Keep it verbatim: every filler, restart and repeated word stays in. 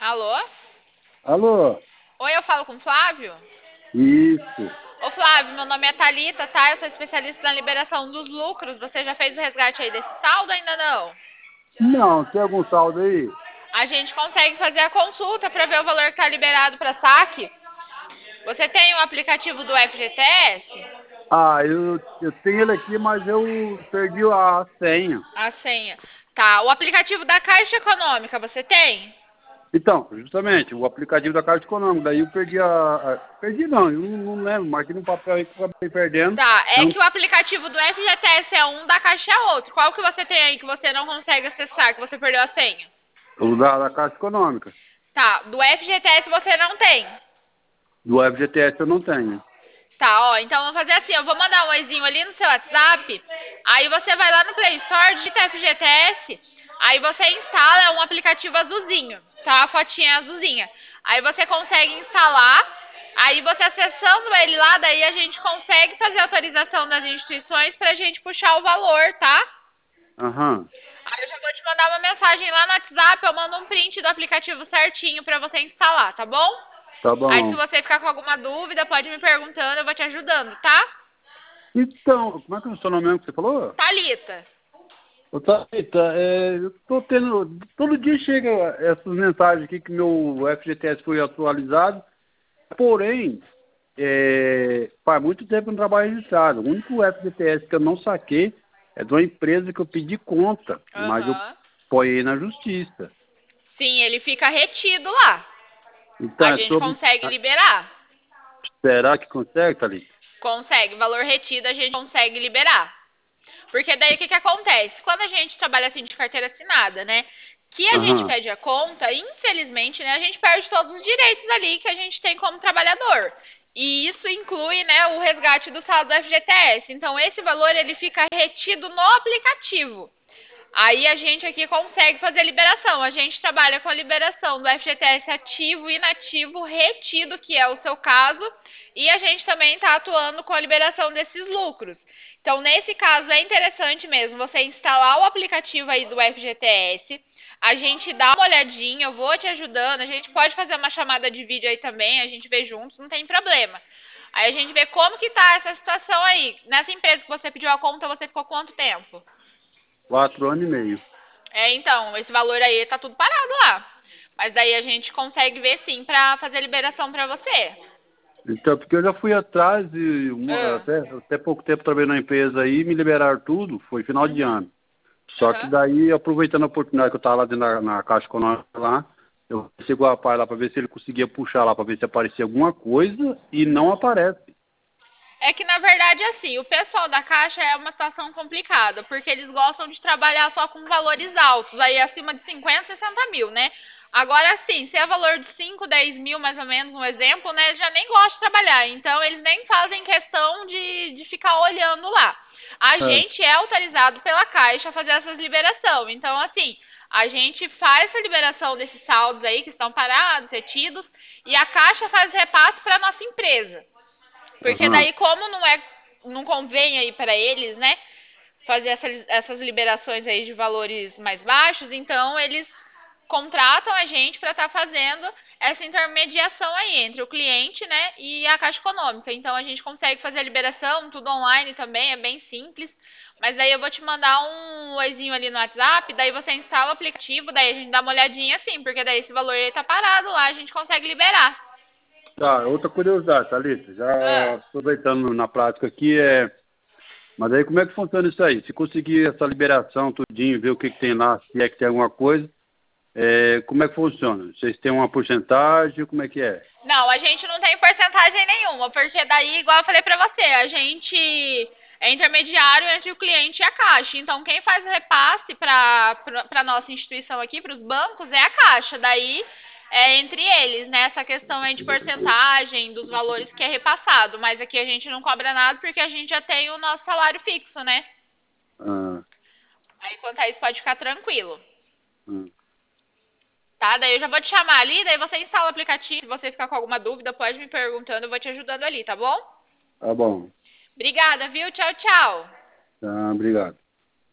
Alô? Alô? Oi, eu falo com o Flávio? Isso. Ô Flávio, meu nome é Thalita, tá? Eu sou especialista na liberação dos lucros. Você já fez o resgate aí desse saldo ou ainda não? Não, tem algum saldo aí? A gente consegue fazer a consulta para ver o valor que tá liberado para saque. Você tem o aplicativo do F G T S? Ah, eu, eu tenho ele aqui, mas eu perdi a senha. A senha. Tá, o aplicativo da Caixa Econômica, você tem? Então, justamente, o aplicativo da Caixa Econômica, daí eu perdi a... a perdi não, eu não, não lembro, marquei no papel aí que eu acabei perdendo. Tá, é Então, que o aplicativo do F G T S é um, da Caixa é outro. Qual que você tem aí que você não consegue acessar, que você perdeu a senha? o da, da Caixa Econômica. Tá, do F G T S você não tem. Do F G T S eu não tenho. Tá, ó, então vamos fazer assim, eu vou mandar um oizinho ali no seu WhatsApp, aí você vai lá no Play Store, digita F G T S, aí você instala um aplicativo azulzinho, tá? A fotinha é azulzinha. Aí você consegue instalar, aí você acessando ele lá, daí a gente consegue fazer a autorização das instituições pra gente puxar o valor, tá? Aham, Aí eu já vou te mandar uma mensagem lá no WhatsApp, eu mando um print do aplicativo certinho pra você instalar, tá bom? tá Aí se bom. você ficar com alguma dúvida, pode me perguntando, eu vou te ajudando, tá? Então, como é que é o seu nome mesmo que você falou? Thalita. Ô, Thalita, é, eu tô tendo... Todo dia chega essas mensagens aqui que meu F G T S foi atualizado, porém, é, faz muito tempo que eu não trabalho registrado. O único F G T S que eu não saquei é de uma empresa que eu pedi conta, mas eu Aham. apoiei na justiça. Sim, ele fica retido lá. Então, A é gente sobre... consegue liberar. Será que consegue, Thalita? Consegue. Valor retido a gente consegue liberar. Porque daí o que, que acontece? Quando a gente trabalha assim de carteira assinada, né? Que a gente Aham, pede a conta, infelizmente, né, a gente perde todos os direitos ali que a gente tem como trabalhador. E isso inclui, né, o resgate do saldo do F G T S. Então, esse valor ele fica retido no aplicativo. Aí a gente aqui consegue fazer liberação. A gente trabalha com a liberação do F G T S ativo, inativo, retido, que é o seu caso, e a gente também está atuando com a liberação desses lucros. Então, nesse caso, é interessante mesmo você instalar o aplicativo aí do F G T S, a gente dá uma olhadinha, eu vou te ajudando, a gente pode fazer uma chamada de vídeo aí também, a gente vê juntos, não tem problema. Aí a gente vê como que tá essa situação aí. Nessa empresa que você pediu a conta, você ficou quanto tempo? quatro anos e meio. É, então, esse valor aí tá tudo parado lá. Mas daí a gente consegue ver sim pra fazer liberação pra você. Então, porque eu já fui atrás e uma- Ah, até, até pouco tempo trabalhei na empresa aí, me liberaram tudo, foi final de uhum, ano. Só que aham. daí, aproveitando a oportunidade que eu estava lá dentro da, na Caixa Econômica lá, eu sigo o rapaz lá para ver se ele conseguia puxar lá, para ver se aparecia alguma coisa, e não aparece. É que na verdade assim, o pessoal da Caixa é uma situação complicada, porque eles gostam de trabalhar só com valores altos, aí acima de cinquenta, sessenta mil, né? Agora sim, se é valor de cinco, dez mil mais ou menos, um exemplo, né? Já nem gostam de trabalhar, então eles nem fazem questão de, de ficar olhando lá. A É. gente é autorizado pela Caixa a fazer essas liberações, então assim, a gente faz essa liberação desses saldos aí que estão parados, retidos, e a Caixa faz repasse para nossa empresa. Porque Aham. daí, como não é, não convém aí para eles, né, fazer essa, essas liberações aí de valores mais baixos, então eles contratam a gente para estar tá fazendo essa intermediação aí entre o cliente, né, e a Caixa Econômica. Então a gente consegue fazer a liberação, tudo online também, é bem simples. Mas daí eu vou te mandar um oizinho ali no WhatsApp, daí você instala o aplicativo, daí a gente dá uma olhadinha assim, porque daí esse valor aí tá parado lá, a gente consegue liberar. Tá, outra curiosidade, Thalita, já Ah. aproveitando na prática aqui, é... Mas aí como é que funciona isso aí? Se conseguir essa liberação, tudinho, ver o que, que tem lá, se é que tem alguma coisa, é, como é que funciona? Vocês têm uma porcentagem, como é que é? Não, a gente não tem porcentagem nenhuma, porque daí, igual eu falei pra você, a gente é intermediário entre o cliente e a Caixa. Então, quem faz o repasse para para nossa instituição aqui, para os bancos, é a Caixa. Daí, é entre eles, né? Essa questão aí de porcentagem dos valores que é repassado. Mas aqui a gente não cobra nada porque a gente já tem o nosso salário fixo, né? Ah, Aí, quanto a isso, pode ficar tranquilo. ah, Tá? Daí eu já vou te chamar ali, daí você instala o aplicativo. Se você ficar com alguma dúvida, pode me perguntando, eu vou te ajudando ali, tá bom? tá bom. Obrigada, viu? Tchau, tchau. Tá, obrigado.